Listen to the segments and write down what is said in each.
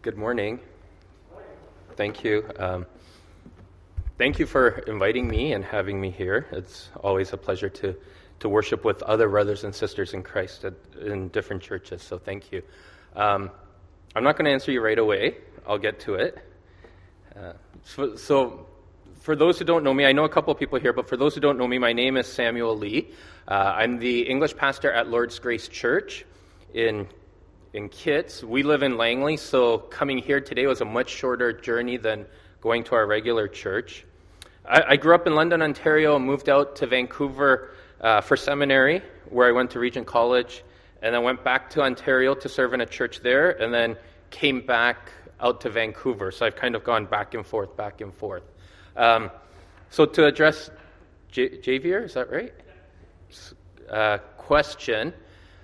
Good morning. Thank you. Thank you for inviting me and having me here. It's always a pleasure to worship with other brothers and sisters in Christ in different churches, so thank you. I'm not going to answer you right away. I'll get to it. So for those who don't know me, I know a couple of people here, but for those who don't know me, my name is Samuel Lee. I'm the English pastor at Lord's Grace Church in Kitts. We live in Langley, so coming here today was a much shorter journey than going to our regular church. I grew up in London, Ontario, and moved out to Vancouver for seminary, where I went to Regent College, and then went back to Ontario to serve in a church there, and then came back out to Vancouver. So I've kind of gone back and forth. So to address Javier, is that right? Question.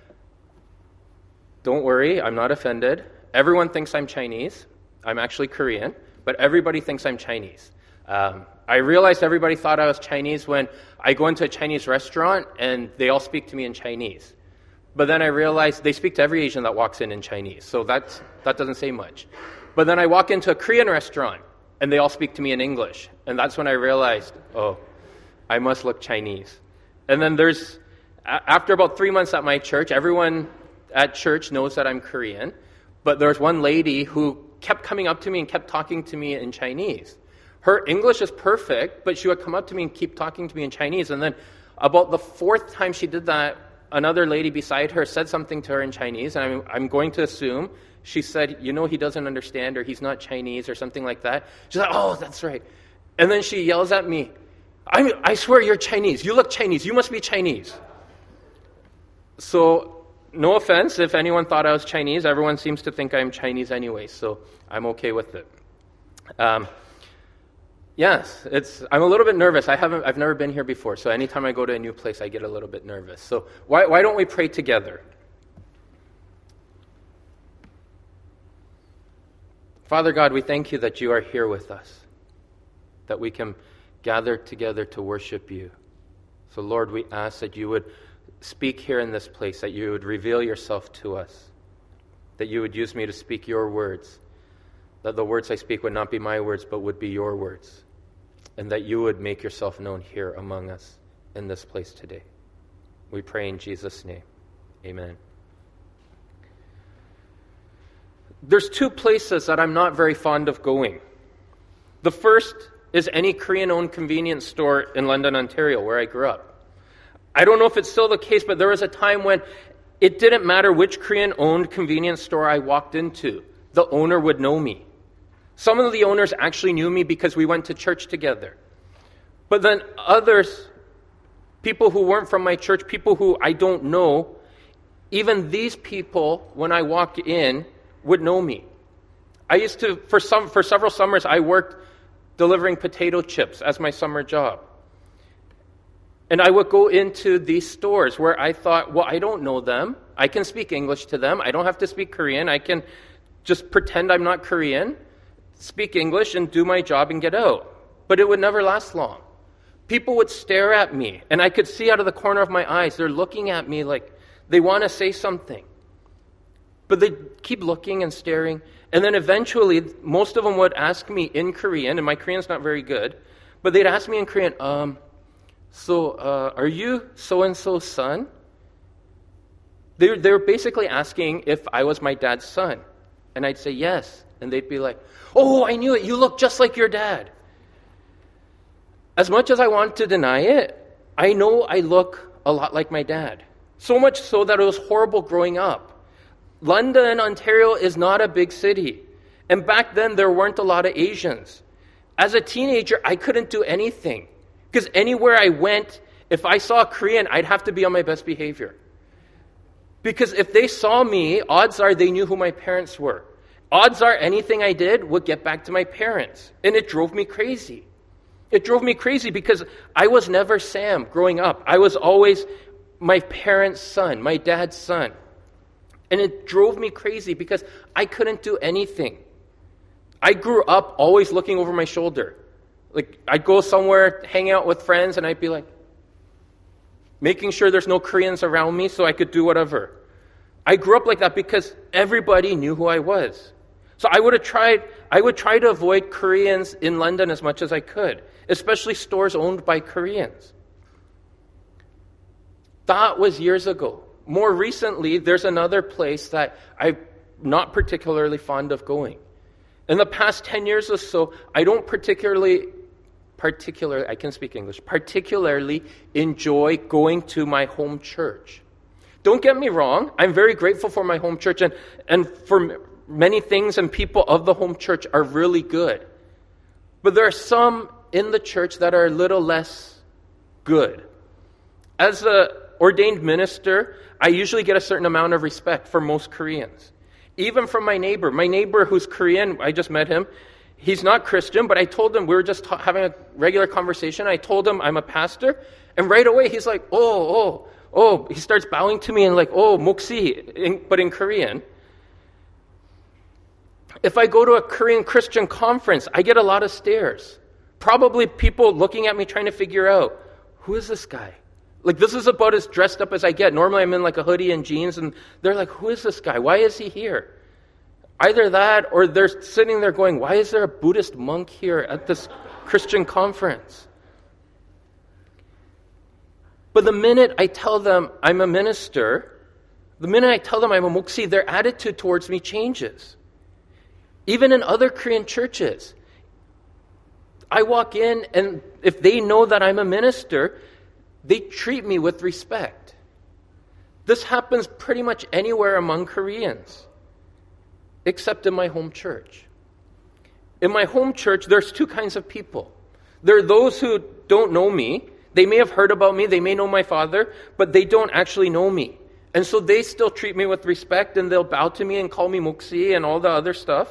Don't worry, I'm not offended. Everyone thinks I'm Chinese. I'm actually Korean, but everybody thinks I'm Chinese. I realized everybody thought I was Chinese when I go into a Chinese restaurant and they all speak to me in Chinese. But then I realized they speak to every Asian that walks in Chinese, so that doesn't say much. But then I walk into a Korean restaurant and they all speak to me in English, and that's when I realized, oh, I must look Chinese. And then after about 3 months at my church, everyone at church knows that I'm Korean, but there's one lady who kept coming up to me and kept talking to me in Chinese. Her English is perfect, but she would come up to me and keep talking to me in Chinese. And then about the fourth time she did that, another lady beside her said something to her in Chinese, and I'm going to assume she said, he doesn't understand, or he's not Chinese, or something like that. She's like, oh, that's right. And then she yells at me, I swear you're Chinese. You look Chinese. You must be Chinese. So, no offense if anyone thought I was Chinese. Everyone seems to think I'm Chinese anyway, so I'm okay with it. Yes, I'm a little bit nervous. I've never been here before, so anytime I go to a new place, I get a little bit nervous. So why don't we pray together? Father God, we thank you that you are here with us, that we can gather together to worship you. So Lord, we ask that you would speak here in this place, that you would reveal yourself to us, that you would use me to speak your words, that the words I speak would not be my words, but would be your words, and that you would make yourself known here among us in this place today. We pray in Jesus' name. Amen. There's two places that I'm not very fond of going. The first is any Korean-owned convenience store in London, Ontario, where I grew up. I don't know if it's still the case, but there was a time when it didn't matter which Korean-owned convenience store I walked into. The owner would know me. Some of the owners actually knew me because we went to church together. But then others, people who weren't from my church, people who I don't know, even these people, when I walk in, would know me. I used to, for several summers, I worked delivering potato chips as my summer job. And I would go into these stores where I thought, well, I don't know them. I can speak English to them. I don't have to speak Korean. I can just pretend I'm not Korean, speak English, and do my job and get out. But it would never last long. People would stare at me, and I could see out of the corner of my eyes, they're looking at me like they want to say something. But they keep looking and staring. And then eventually, most of them would ask me in Korean, and my Korean's not very good, but they'd ask me in Korean, So, are you so-and-so's son? They were basically asking if I was my dad's son. And I'd say yes. And they'd be like, oh, I knew it. You look just like your dad. As much as I want to deny it, I know I look a lot like my dad. So much so that it was horrible growing up. London, Ontario is not a big city. And back then, there weren't a lot of Asians. As a teenager, I couldn't do anything. Because anywhere I went, if I saw a Korean, I'd have to be on my best behavior. Because if they saw me, odds are they knew who my parents were. Odds are anything I did would get back to my parents. And it drove me crazy. It drove me crazy because I was never Sam growing up. I was always my parents' son, my dad's son. And it drove me crazy because I couldn't do anything. I grew up always looking over my shoulder. Like, I'd go somewhere, hang out with friends, and I'd be like, making sure there's no Koreans around me so I could do whatever. I grew up like that because everybody knew who I was. So I would try to avoid Koreans in London as much as I could, especially stores owned by Koreans. That was years ago. More recently, there's another place that I'm not particularly fond of going. In the past 10 years or so, I don't particularly enjoy going to my home church. Don't get me wrong, I'm very grateful for my home church, and for many things and people of the home church are really good. But there are some in the church that are a little less good. As an ordained minister, I usually get a certain amount of respect for most Koreans. Even from my neighbor who's Korean, I just met him. He's not Christian, but I told him, we were just having a regular conversation. I told him I'm a pastor. And right away, he's like, oh. He starts bowing to me and like, 목시, but in Korean. If I go to a Korean Christian conference, I get a lot of stares. Probably people looking at me trying to figure out, who is this guy? Like, this is about as dressed up as I get. Normally, I'm in like a hoodie and jeans, and they're like, who is this guy? Why is he here? Either that, or they're sitting there going, why is there a Buddhist monk here at this Christian conference? But the minute I tell them I'm a minister, the minute I tell them I'm a 목시, their attitude towards me changes. Even in other Korean churches, I walk in, and if they know that I'm a minister, they treat me with respect. This happens pretty much anywhere among Koreans, except in my home church. In my home church, there's two kinds of people. There are those who don't know me. They may have heard about me. They may know my father, but they don't actually know me. And so they still treat me with respect, and they'll bow to me and call me 목시 and all the other stuff.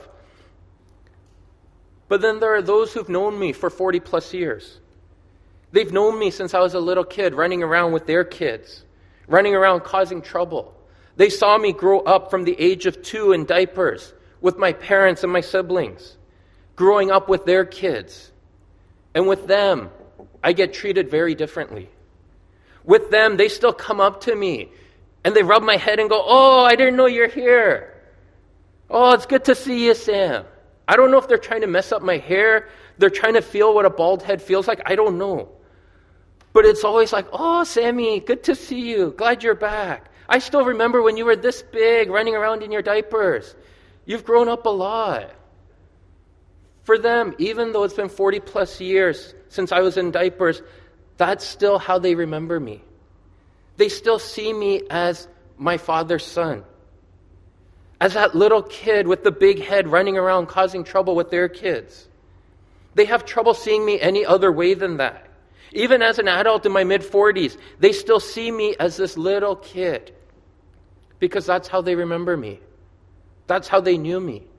But then there are those who've known me for 40 plus years. They've known me since I was a little kid, running around with their kids, running around causing trouble. They saw me grow up from the age of 2 in diapers with my parents and my siblings, growing up with their kids. And with them, I get treated very differently. With them, they still come up to me and they rub my head and go, oh, I didn't know you're here. Oh, it's good to see you, Sam. I don't know if they're trying to mess up my hair. They're trying to feel what a bald head feels like. I don't know. But it's always like, oh, Sammy, good to see you. Glad you're back. I still remember when you were this big, running around in your diapers. You've grown up a lot. For them, even though it's been 40 plus years since I was in diapers, that's still how they remember me. They still see me as my father's son. As that little kid with the big head running around causing trouble with their kids. They have trouble seeing me any other way than that. Even as an adult in my mid-40s, they still see me as this little kid. Because that's how they remember me. That's how they knew me.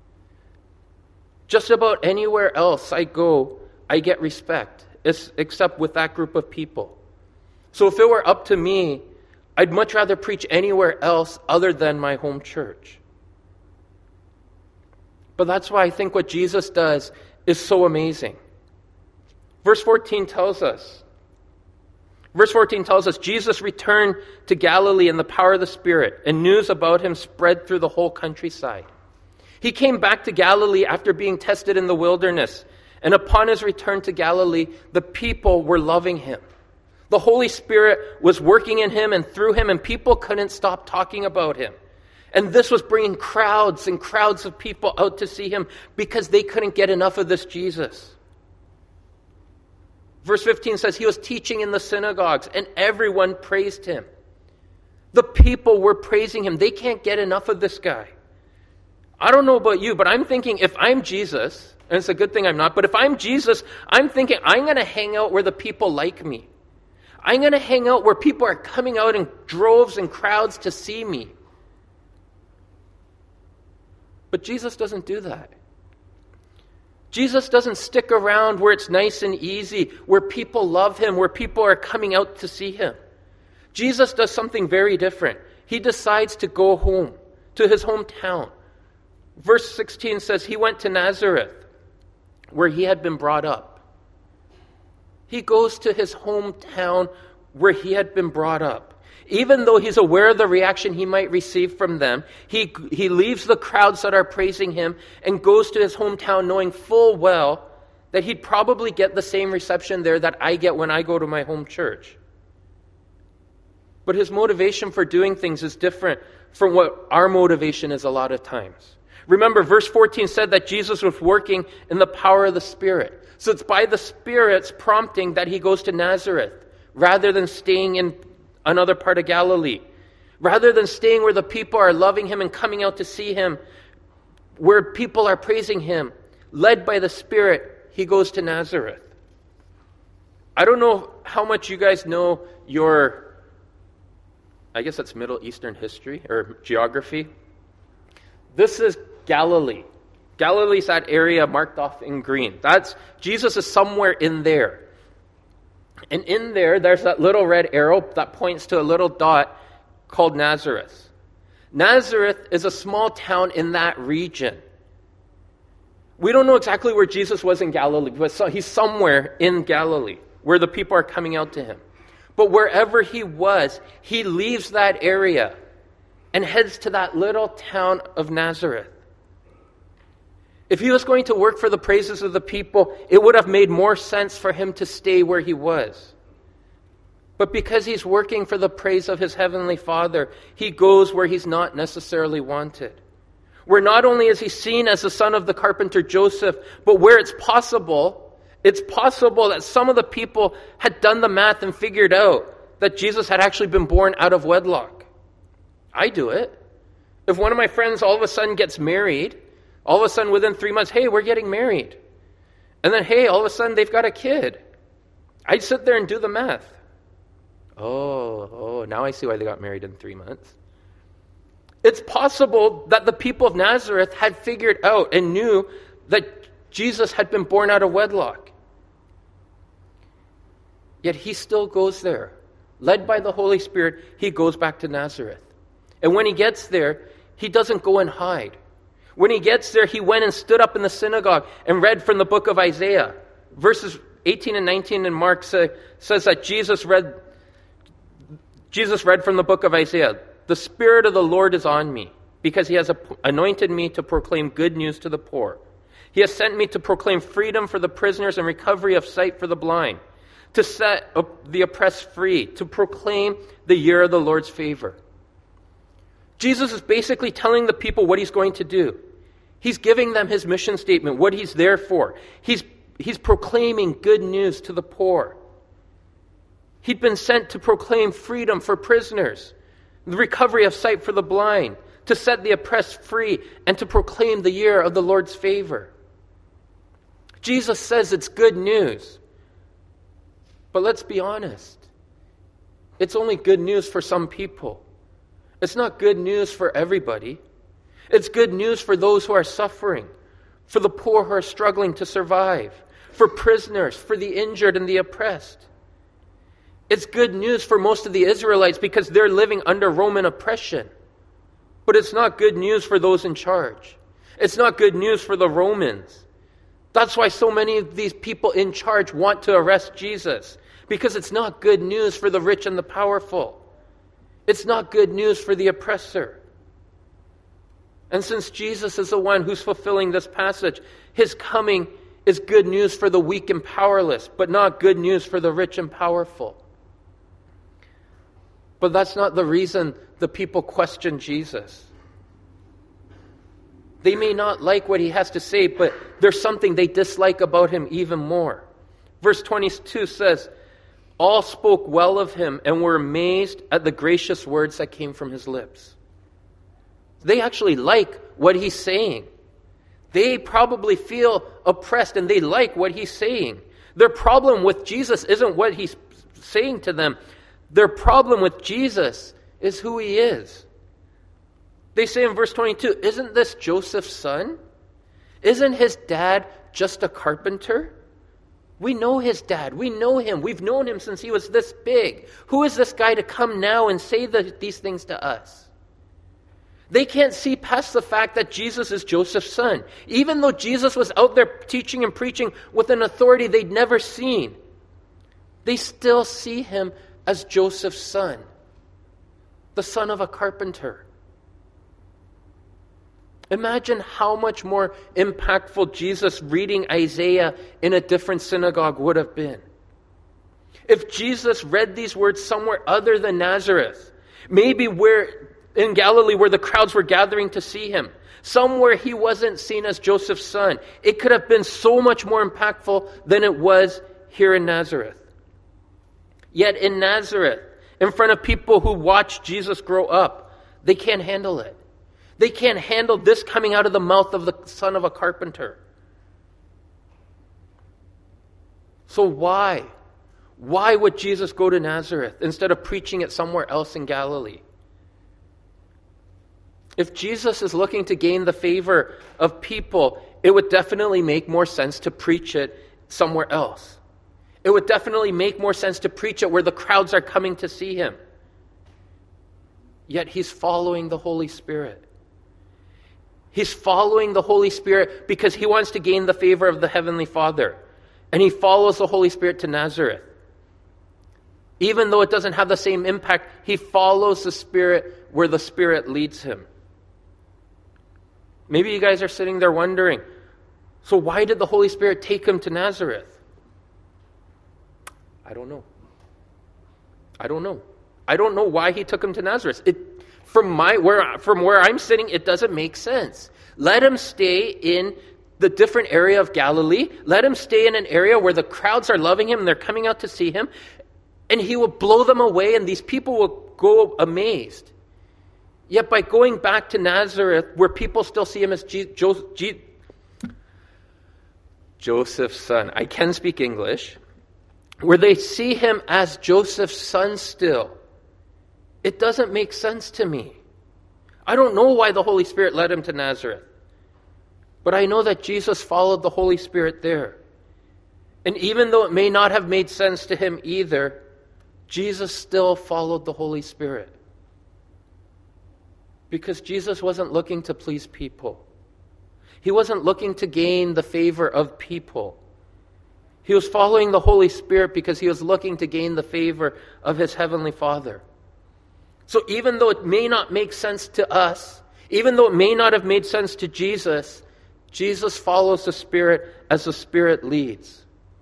Just about anywhere else I go, I get respect, except with that group of people. So if it were up to me, I'd much rather preach anywhere else other than my home church. But that's why I think what Jesus does is so amazing. Verse 14 tells us, Jesus returned to Galilee in the power of the Spirit, and news about him spread through the whole countryside. He came back to Galilee after being tested in the wilderness, and upon his return to Galilee, the people were loving him. The Holy Spirit was working in him and through him, and people couldn't stop talking about him. And this was bringing crowds and crowds of people out to see him because they couldn't get enough of this Jesus. Verse 15 says, he was teaching in the synagogues, and everyone praised him. The people were praising him. They can't get enough of this guy. I don't know about you, but I'm thinking if I'm Jesus, and it's a good thing I'm not, but if I'm Jesus, I'm thinking I'm going to hang out where the people like me. I'm going to hang out where people are coming out in droves and crowds to see me. But Jesus doesn't do that. Jesus doesn't stick around where it's nice and easy, where people love him, where people are coming out to see him. Jesus does something very different. He decides to go home, to his hometown. Verse 16 says he went to Nazareth, where he had been brought up. He goes to his hometown where he had been brought up. Even though he's aware of the reaction he might receive from them, he leaves the crowds that are praising him and goes to his hometown knowing full well that he'd probably get the same reception there that I get when I go to my home church. But his motivation for doing things is different from what our motivation is a lot of times. Remember, verse 14 said that Jesus was working in the power of the Spirit. So it's by the Spirit's prompting that he goes to Nazareth, rather than staying in another part of Galilee. Rather than staying where the people are loving him and coming out to see him, where people are praising him, led by the Spirit, he goes to Nazareth. I don't know how much you guys know I guess that's Middle Eastern history or geography. This is Galilee. Galilee's that area marked off in green. Jesus is somewhere in there. And in there's that little red arrow that points to a little dot called Nazareth. Nazareth is a small town in that region. We don't know exactly where Jesus was in Galilee, but he's somewhere in Galilee where the people are coming out to him. But wherever he was, he leaves that area and heads to that little town of Nazareth. If he was going to work for the praises of the people, it would have made more sense for him to stay where he was. But because he's working for the praise of his heavenly Father, he goes where he's not necessarily wanted. Where not only is he seen as the son of the carpenter Joseph, but where it's possible that some of the people had done the math and figured out that Jesus had actually been born out of wedlock. I do it. If one of my friends all of a sudden gets married, all of a sudden within 3 months, hey, we're getting married. And then, hey, all of a sudden they've got a kid. I'd sit there and do the math. Oh, now I see why they got married in 3 months. It's possible that the people of Nazareth had figured out and knew that Jesus had been born out of wedlock. Yet he still goes there. Led by the Holy Spirit, he goes back to Nazareth. And when he gets there, he doesn't go and hide. When he gets there, he went and stood up in the synagogue and read from the book of Isaiah. Verses 18 and 19 in Mark says that Jesus read from the book of Isaiah. The Spirit of the Lord is on me, because he has anointed me to proclaim good news to the poor. He has sent me to proclaim freedom for the prisoners and recovery of sight for the blind, to set the oppressed free, to proclaim the year of the Lord's favor. Jesus is basically telling the people what he's going to do. He's giving them his mission statement, what he's there for. He's proclaiming good news to the poor. He'd been sent to proclaim freedom for prisoners, the recovery of sight for the blind, to set the oppressed free, and to proclaim the year of the Lord's favor. Jesus says it's good news. But let's be honest. It's only good news for some people. It's not good news for everybody. It's good news for those who are suffering, for the poor who are struggling to survive, for prisoners, for the injured and the oppressed. It's good news for most of the Israelites because they're living under Roman oppression. But it's not good news for those in charge. It's not good news for the Romans. That's why so many of these people in charge want to arrest Jesus, because it's not good news for the rich and the powerful. It's not good news for the oppressor. And since Jesus is the one who's fulfilling this passage, his coming is good news for the weak and powerless, but not good news for the rich and powerful. But that's not the reason the people question Jesus. They may not like what he has to say, but there's something they dislike about him even more. Verse 22 says, all spoke well of him and were amazed at the gracious words that came from his lips. They actually like what he's saying. They probably feel oppressed and they like what he's saying. Their problem with Jesus isn't what he's saying to them. Their problem with Jesus is who he is. They say in verse 22, isn't this Joseph's son? Isn't his dad just a carpenter? We know his dad. We know him. We've known him since he was this big. Who is this guy to come now and say these things to us? They can't see past the fact that Jesus is Joseph's son. Even though Jesus was out there teaching and preaching with an authority they'd never seen, they still see him as Joseph's son. the son of a carpenter. Imagine how much more impactful Jesus reading Isaiah in a different synagogue would have been. If Jesus read these words somewhere other than Nazareth, maybe where in Galilee where the crowds were gathering to see him, somewhere he wasn't seen as Joseph's son, it could have been so much more impactful than it was here in Nazareth. Yet in Nazareth, in front of people who watched Jesus grow up, they can't handle it. They can't handle this coming out of the mouth of the son of a carpenter. So why? Why would Jesus go to Nazareth instead of preaching it somewhere else in Galilee? If Jesus is looking to gain the favor of people, it would definitely make more sense to preach it somewhere else. It would definitely make more sense to preach it where the crowds are coming to see him. Yet he's following the Holy Spirit. He's following the Holy Spirit because he wants to gain the favor of the Heavenly Father. And he follows the Holy Spirit to Nazareth. Even though it doesn't have the same impact, he follows the Spirit where the Spirit leads him. Maybe you guys are sitting there wondering, so why did the Holy Spirit take him to Nazareth? I don't know. I don't know why he took him to Nazareth. From where I'm sitting, it doesn't make sense. Let him stay in the different area of Galilee. Let him stay in an area where the crowds are loving him and they're coming out to see him. And he will blow them away and these people will go amazed. Yet by going back to Nazareth, where people still see him as Joseph's son, I can speak English, where they see him as Joseph's son still, it doesn't make sense to me. I don't know why the Holy Spirit led him to Nazareth. But I know that Jesus followed the Holy Spirit there. And even though it may not have made sense to him either, Jesus still followed the Holy Spirit. Because Jesus wasn't looking to please people. He wasn't looking to gain the favor of people. He was following the Holy Spirit because he was looking to gain the favor of his Heavenly Father. So even though it may not make sense to us, even though it may not have made sense to Jesus, Jesus follows the Spirit as the Spirit leads.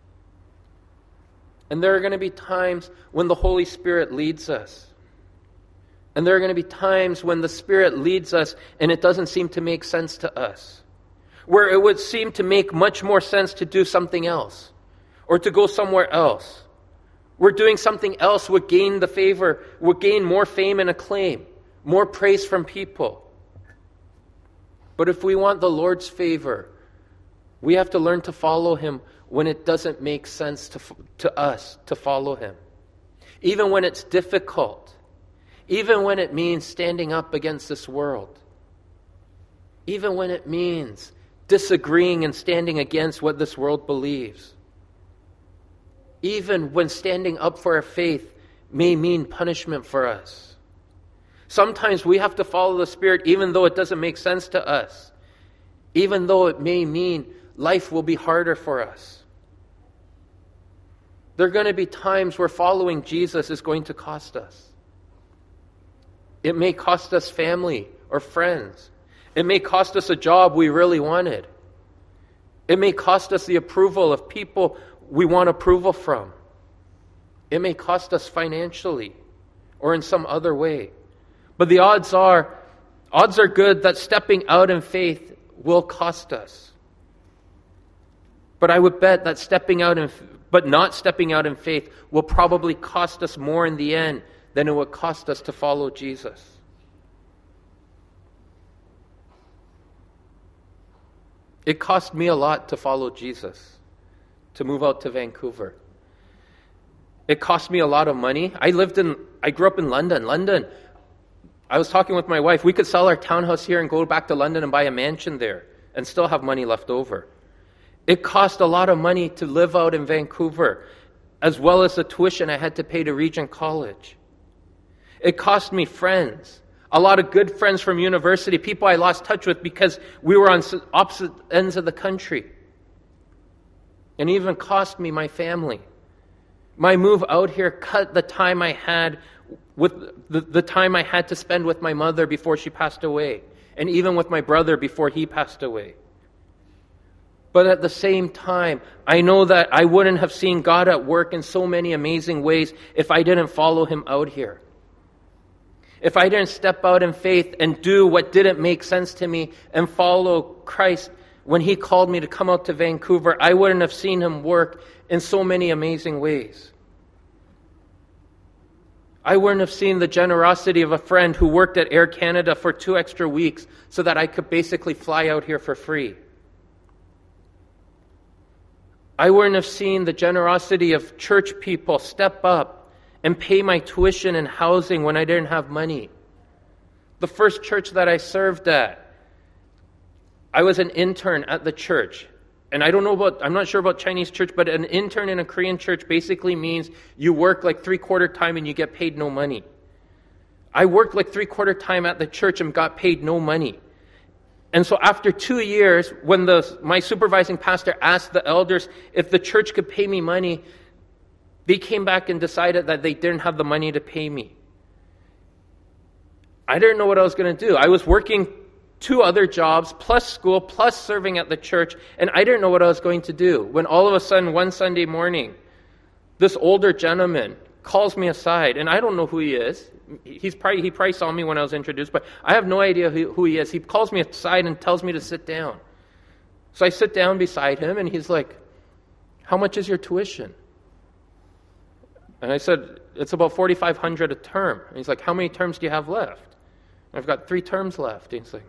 And there are going to be times when the Holy Spirit leads us. And there are going to be times when the Spirit leads us and it doesn't seem to make sense to us. Where it would seem to make much more sense to do something else. Or to go somewhere else. Where doing something else would gain the favor, would gain more fame and acclaim. More praise from people. But if we want the Lord's favor, we have to learn to follow him when it doesn't make sense to us to follow him. Even when it's difficult. Even when it means standing up against this world. Even when it means disagreeing and standing against what this world believes. Even when standing up for our faith may mean punishment for us. Sometimes we have to follow the Spirit even though it doesn't make sense to us. Even though it may mean life will be harder for us. There are going to be times where following Jesus is going to cost us. It may cost us family or friends. It may cost us a job we really wanted. It may cost us the approval of people we want approval from. It may cost us financially or in some other way. But the odds are good that stepping out in faith will cost us. But I would bet that not stepping out in faith will probably cost us more in the end than it would cost us to follow Jesus. It cost me a lot to follow Jesus, to move out to Vancouver. It cost me a lot of money. I grew up in London. I was talking with my wife. We could sell our townhouse here and go back to London and buy a mansion there and still have money left over. It cost a lot of money to live out in Vancouver, as well as the tuition I had to pay to Regent College. It cost me friends. A lot of good friends from university, people I lost touch with because we were on opposite ends of the country. And even cost me my family. My move out here cut the time I had with the time I had to spend with my mother before she passed away, and even with my brother before he passed away. But at the same time, I know that I wouldn't have seen God at work in so many amazing ways if I didn't follow him out here. If I didn't step out in faith and do what didn't make sense to me and follow Christ when he called me to come out to Vancouver, I wouldn't have seen him work in so many amazing ways. I wouldn't have seen the generosity of a friend who worked at Air Canada for 2 extra weeks so that I could basically fly out here for free. I wouldn't have seen the generosity of church people step up and pay my tuition and housing when I didn't have money. The first church that I served at, I was an intern at the church. And I'm not sure about Chinese church, but an intern in a Korean church basically means you work like 3/4 time and you get paid no money. I worked like 3/4 time at the church and got paid no money. And so after 2 years, when my supervising pastor asked the elders if the church could pay me money, they came back and decided that they didn't have the money to pay me. I didn't know what I was going to do. I was working 2 other jobs, plus school, plus serving at the church, and I didn't know what I was going to do. When all of a sudden, one Sunday morning, this older gentleman calls me aside, and I don't know who he is. He probably saw me when I was introduced, but I have no idea who he is. He calls me aside and tells me to sit down. So I sit down beside him, and he's like, "How much is your tuition?" And I said, "It's about $4,500 a term." And he's like, "How many terms do you have left?" And I've got 3 terms left. And he's like,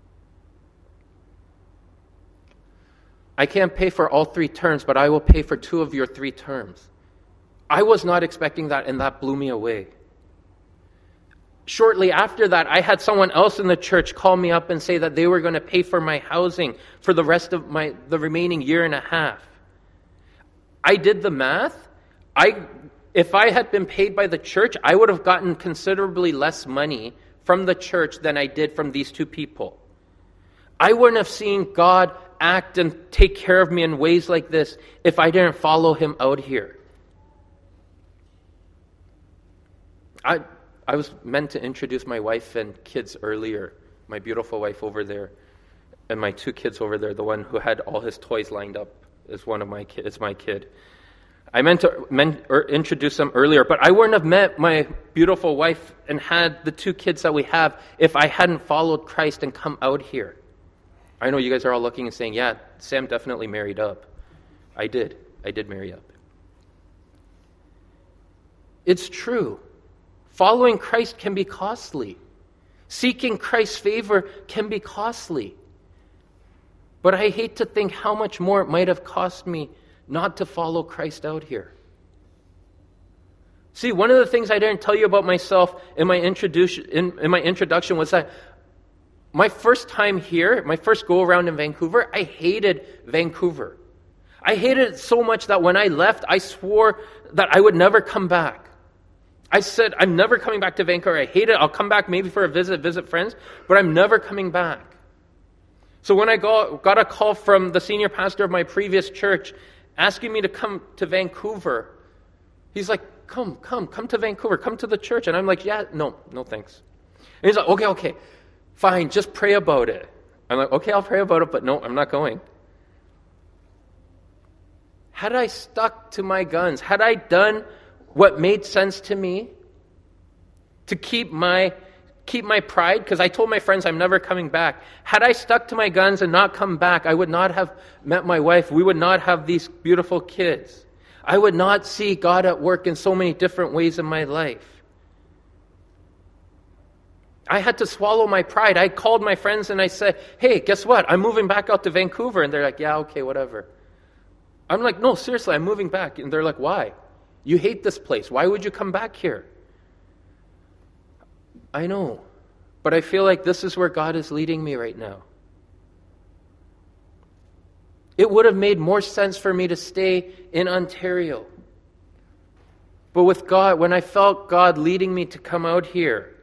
"I can't pay for all 3 terms, but I will pay for 2 of your 3 terms." I was not expecting that, and that blew me away. Shortly after that, I had someone else in the church call me up and say that they were going to pay for my housing for the rest of the remaining year and a half. I did the math. If I had been paid by the church, I would have gotten considerably less money from the church than I did from these 2 people. I wouldn't have seen God act and take care of me in ways like this if I didn't follow him out here. I was meant to introduce my wife and kids earlier, my beautiful wife over there, and my 2 kids over there. The one who had all his toys lined up is my kid. I meant to introduce them earlier, but I wouldn't have met my beautiful wife and had the 2 kids that we have if I hadn't followed Christ and come out here. I know you guys are all looking and saying, "Yeah, Sam definitely married up." I did marry up. It's true. Following Christ can be costly. Seeking Christ's favor can be costly. But I hate to think how much more it might have cost me not to follow Christ out here. See, one of the things I didn't tell you about myself in my introduction was that my first time here, my first go around in Vancouver, I hated Vancouver. I hated it so much that when I left, I swore that I would never come back. I said, "I'm never coming back to Vancouver. I hate it. I'll come back maybe for a visit friends, but I'm never coming back." So when I got a call from the senior pastor of my previous church asking me to come to Vancouver, he's like, come to Vancouver, come to the church. And I'm like, "Yeah, no thanks." And he's like, okay, fine, just pray about it. I'm like, "Okay, I'll pray about it, but no, I'm not going." Had I stuck to my guns, had I done what made sense to me to keep my pride, because I told my friends I'm never coming back. Had I stuck to my guns and not come back, I would not have met my wife. We would not have these beautiful kids. I would not see God at work in so many different ways in my life. I had to swallow my pride. I called my friends and I said, "Hey, guess what? I'm moving back out to Vancouver." And they're like, "Yeah, okay, whatever." I'm like, "No, seriously, I'm moving back." And they're like, "Why? You hate this place. Why would you come back here?" I know, but I feel like this is where God is leading me right now. It would have made more sense for me to stay in Ontario. But with God, when I felt God leading me to come out here,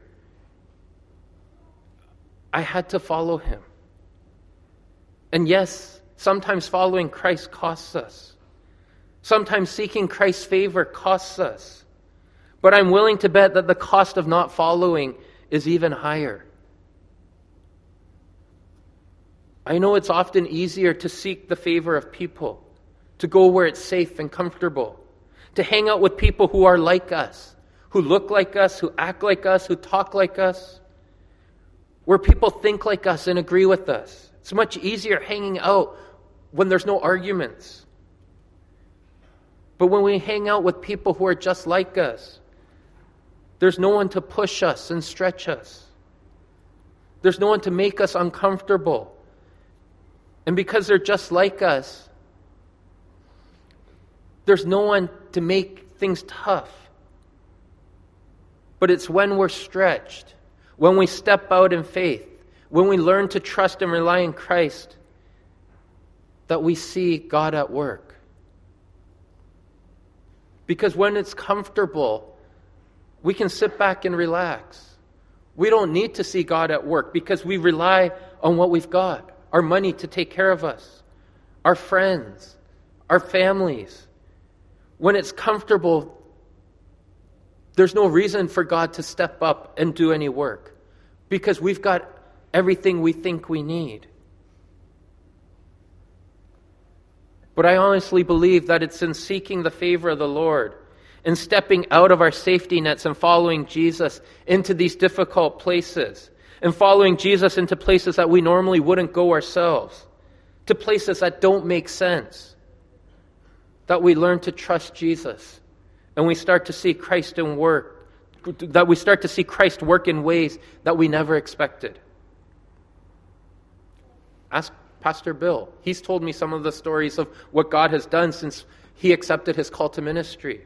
I had to follow him. And yes, sometimes following Christ costs us. Sometimes seeking Christ's favor costs us. But I'm willing to bet that the cost of not following is even higher. I know it's often easier to seek the favor of people, to go where it's safe and comfortable, to hang out with people who are like us, who look like us, who act like us, who talk like us, where people think like us and agree with us. It's much easier hanging out when there's no arguments. But when we hang out with people who are just like us, there's no one to push us and stretch us. There's no one to make us uncomfortable. And because they're just like us, there's no one to make things tough. But it's when we're stretched, when we step out in faith, when we learn to trust and rely on Christ, that we see God at work. Because when it's comfortable, we can sit back and relax. We don't need to see God at work because we rely on what we've got. Our money to take care of us, our friends, our families. When it's comfortable, there's no reason for God to step up and do any work because we've got everything we think we need. But I honestly believe that it's in seeking the favor of the Lord, in stepping out of our safety nets and following Jesus into these difficult places, and following Jesus into places that we normally wouldn't go ourselves, to places that don't make sense, that we learn to trust Jesus and we start to see Christ in work, that we start to see Christ work in ways that we never expected. Ask Pastor Bill. He's told me some of the stories of what God has done since he accepted his call to ministry.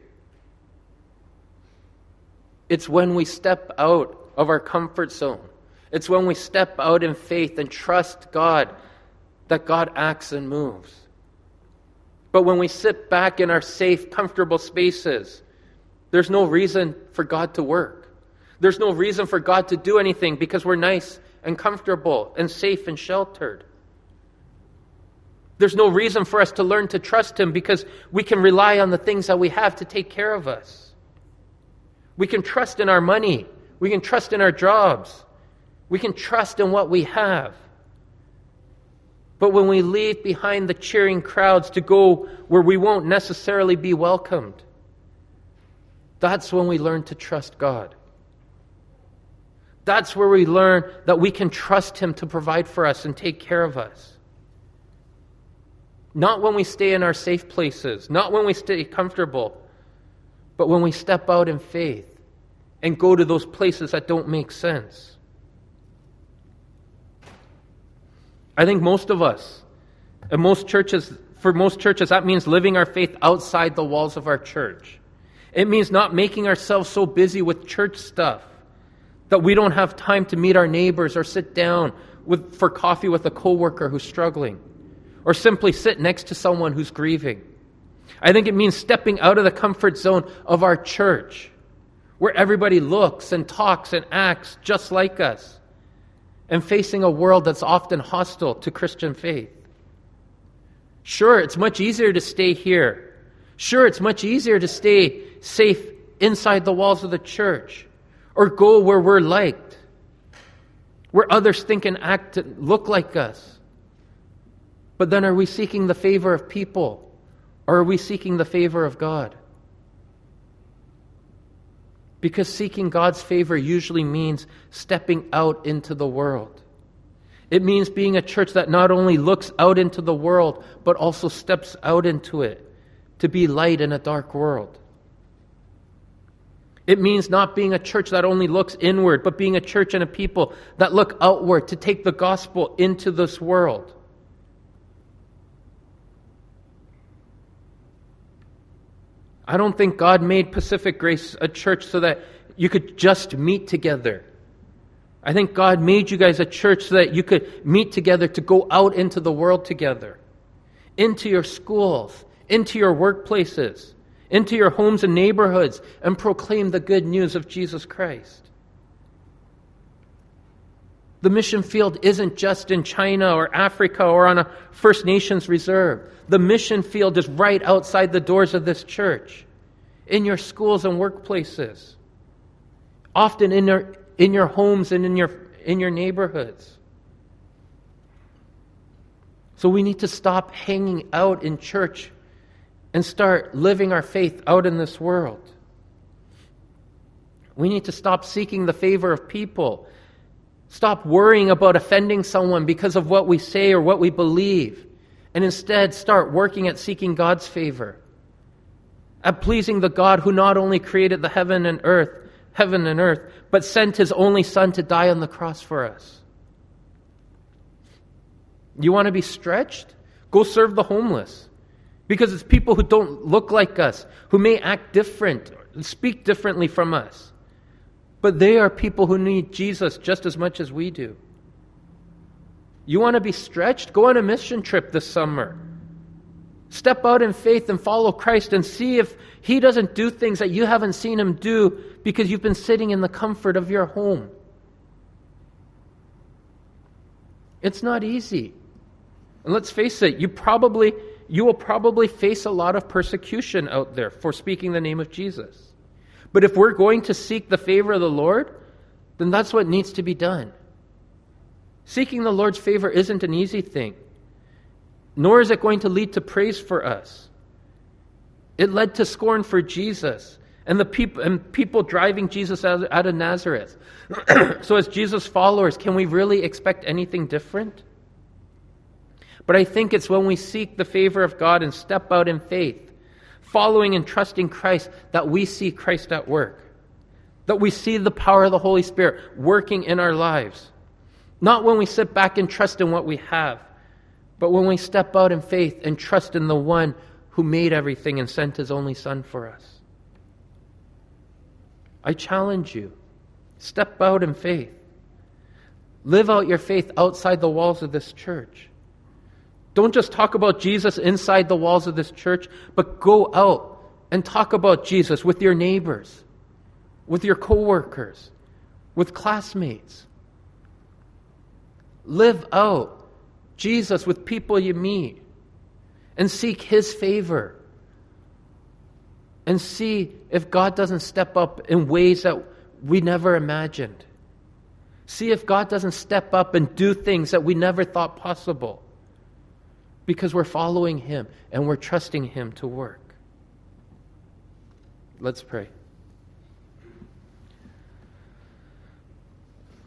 It's when we step out of our comfort zone. It's when we step out in faith and trust God that God acts and moves. But when we sit back in our safe, comfortable spaces, there's no reason for God to work. There's no reason for God to do anything because we're nice and comfortable and safe and sheltered. There's no reason for us to learn to trust Him because we can rely on the things that we have to take care of us. We can trust in our money. We can trust in our jobs. We can trust in what we have. But when we leave behind the cheering crowds to go where we won't necessarily be welcomed, that's when we learn to trust God. That's where we learn that we can trust Him to provide for us and take care of us. Not when we stay in our safe places, not when we stay comfortable, but when we step out in faith and go to those places that don't make sense. I think most of us, and for most churches, that means living our faith outside the walls of our church. It means not making ourselves so busy with church stuff that we don't have time to meet our neighbors or sit down for coffee with a coworker who's struggling, or simply sit next to someone who's grieving. I think it means stepping out of the comfort zone of our church, where everybody looks and talks and acts just like us, and facing a world that's often hostile to Christian faith. Sure, it's much easier to stay here. Sure, it's much easier to stay safe inside the walls of the church, or go where we're liked, where others think and act and look like us. But then are we seeking the favor of people, or are we seeking the favor of God? Because seeking God's favor usually means stepping out into the world. It means being a church that not only looks out into the world, but also steps out into it to be light in a dark world. It means not being a church that only looks inward, but being a church and a people that look outward to take the gospel into this world. I don't think God made Pacific Grace a church so that you could just meet together. I think God made you guys a church so that you could meet together to go out into the world together, into your schools, into your workplaces, into your homes and neighborhoods, and proclaim the good news of Jesus Christ. The mission field isn't just in China or Africa or on a First Nations reserve. The mission field is right outside the doors of this church. in your schools and workplaces, often in your homes and in your neighborhoods. So we need to stop hanging out in church and start living our faith out in this world. We need to stop seeking the favor of people. Stop worrying about offending someone because of what we say or what we believe, and instead start working at seeking God's favor, at pleasing the God who not only created the heaven and earth, but sent His only Son to die on the cross for us. You want to be stretched? Go serve the homeless. Because it's people who don't look like us, who may act different, speak differently from us. But they are people who need Jesus just as much as we do. You want to be stretched? Go on a mission trip this summer. Step out in faith and follow Christ and see if He doesn't do things that you haven't seen Him do because you've been sitting in the comfort of your home. It's not easy. And let's face it, you will probably face a lot of persecution out there for speaking the name of Jesus. But if we're going to seek the favor of the Lord, then that's what needs to be done. Seeking the Lord's favor isn't an easy thing, nor is it going to lead to praise for us. It led to scorn for Jesus and people driving Jesus out of Nazareth. So as Jesus followers, can we really expect anything different? But I think it's when we seek the favor of God and step out in faith, following and trusting Christ, that we see Christ at work. That we see the power of the Holy Spirit working in our lives. Not when we sit back and trust in what we have, but when we step out in faith and trust in the one who made everything and sent His only Son for us. I challenge you, step out in faith. Live out your faith outside the walls of this church. Don't just talk about Jesus inside the walls of this church, but go out and talk about Jesus with your neighbors, with your coworkers, with classmates. Live out Jesus with people you meet and seek His favor. And see if God doesn't step up in ways that we never imagined. See if God doesn't step up and do things that we never thought possible. Because we're following Him and we're trusting Him to work. Let's pray.